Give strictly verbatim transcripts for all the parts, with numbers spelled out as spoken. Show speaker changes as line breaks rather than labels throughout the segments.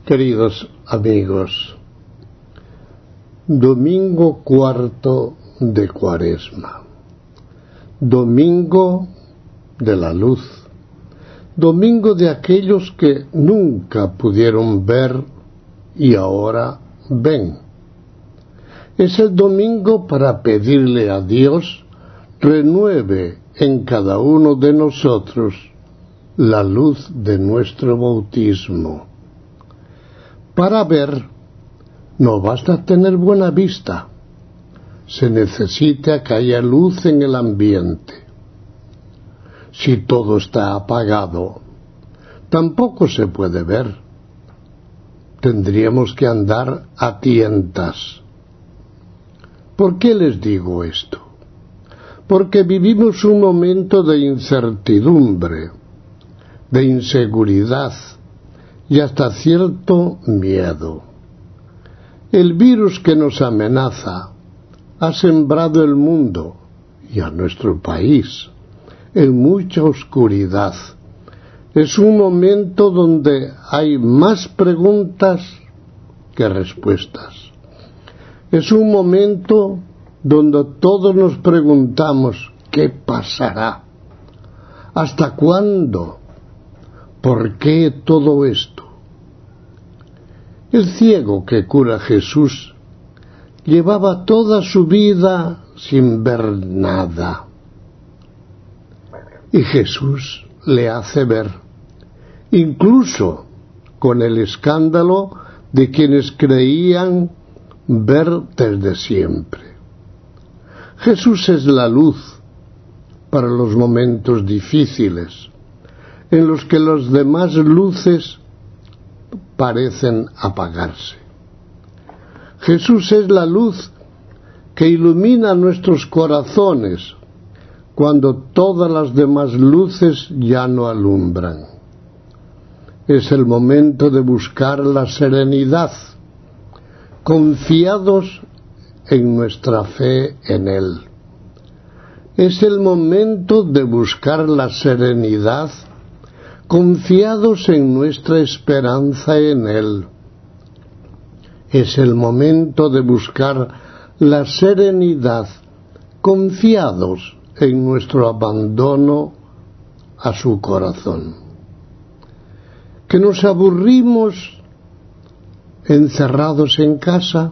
Queridos amigos, domingo cuarto de Cuaresma, domingo de la luz, domingo de aquellos que nunca pudieron ver y ahora ven. Es el domingo para pedirle a Dios renueve en cada uno de nosotros la luz de nuestro bautismo. Para ver, no basta tener buena vista, se necesita que haya luz en el ambiente. Si todo está apagado, tampoco se puede ver. Tendríamos que andar a tientas. ¿Por qué les digo esto? Porque vivimos un momento de incertidumbre, de inseguridad y hasta cierto miedo. El virus que nos amenaza ha sembrado el mundo y a nuestro país en mucha oscuridad. Es un momento donde hay más preguntas que respuestas. Es un momento donde todos nos preguntamos ¿qué pasará? ¿Hasta cuándo? ¿Por qué todo esto? El ciego que cura Jesús llevaba toda su vida sin ver nada. Y Jesús le hace ver, incluso con el escándalo de quienes creían ver desde siempre. Jesús es la luz para los momentos difíciles, en los que las demás luces parecen apagarse. Jesús es la luz que ilumina nuestros corazones cuando todas las demás luces ya no alumbran. Es el momento de buscar la serenidad, confiados en nuestra fe en Él. Es el momento de buscar la serenidad, confiados en nuestra esperanza en Él. Es el momento de buscar la serenidad, confiados en nuestro abandono a su corazón. Que nos aburrimos encerrados en casa.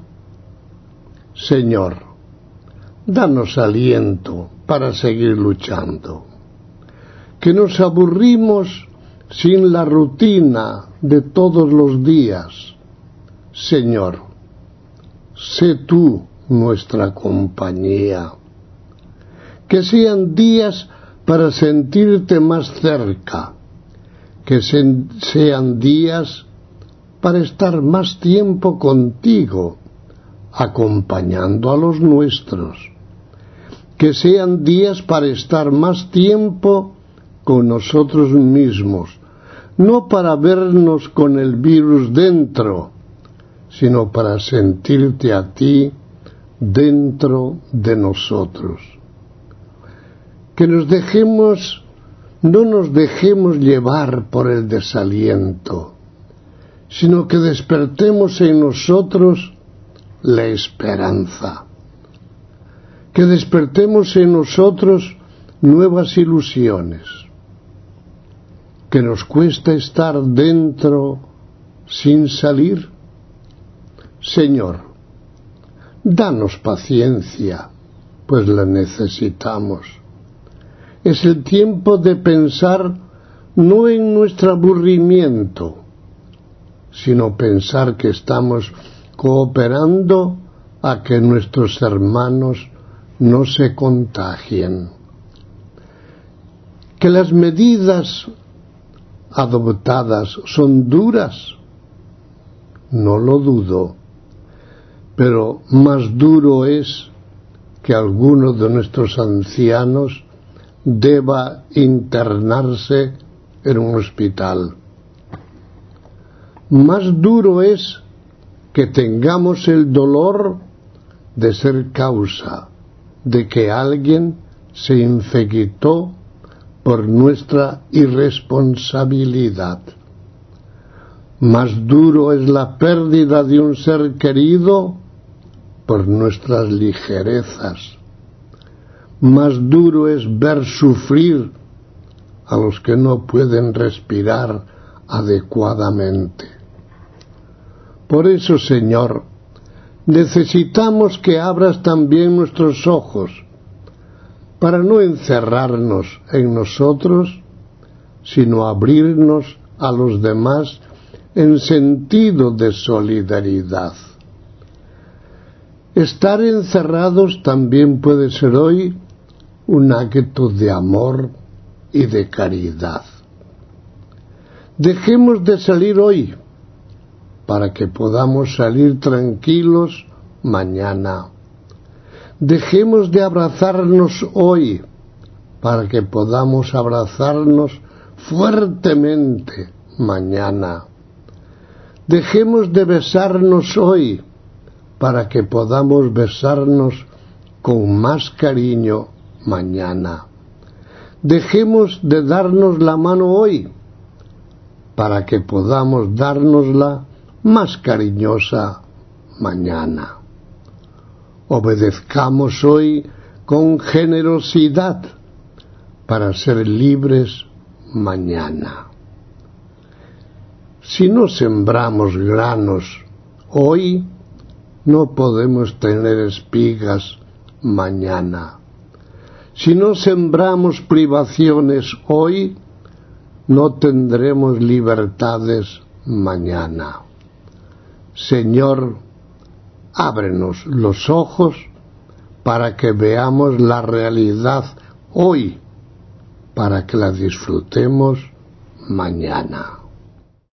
Señor, danos aliento para seguir luchando. Que nos aburrimos sin la rutina de todos los días. Señor, sé tú nuestra compañía. Que sean días para sentirte más cerca, que sean días para estar más tiempo contigo, acompañando a los nuestros. Que sean días para estar más tiempo con nosotros mismos, no para vernos con el virus dentro, sino para sentirte a ti dentro de nosotros. Que nos dejemos, no nos dejemos llevar por el desaliento, sino que despertemos en nosotros la esperanza. Que despertemos en nosotros nuevas ilusiones. Que nos cuesta estar dentro sin salir. Señor, danos paciencia, pues la necesitamos. Es el tiempo de pensar no en nuestro aburrimiento, sino pensar que estamos cooperando a que nuestros hermanos no se contagien. Que las medidas adoptadas son duras, no lo dudo, pero más duro es que alguno de nuestros ancianos deba internarse en un hospital. Más duro es que tengamos el dolor de ser causa de que alguien se infectó por nuestra irresponsabilidad. Más duro es la pérdida de un ser querido por nuestras ligerezas. Más duro es ver sufrir a los que no pueden respirar adecuadamente. Por eso, Señor, necesitamos que abras también nuestros ojos para no encerrarnos en nosotros, sino abrirnos a los demás en sentido de solidaridad. Estar encerrados también puede ser hoy un acto de amor y de caridad. Dejemos de salir hoy para que podamos salir tranquilos mañana. Dejemos de abrazarnos hoy para que podamos abrazarnos fuertemente mañana. Dejemos de besarnos hoy para que podamos besarnos con más cariño mañana. Dejemos de darnos la mano hoy para que podamos dárnosla más cariñosa mañana. Obedezcamos hoy con generosidad para ser libres mañana. Si no sembramos granos hoy, no podemos tener espigas mañana. Si no sembramos privaciones hoy, no tendremos libertades mañana. Señor, ábrenos los ojos para que veamos la realidad hoy, para que la disfrutemos mañana.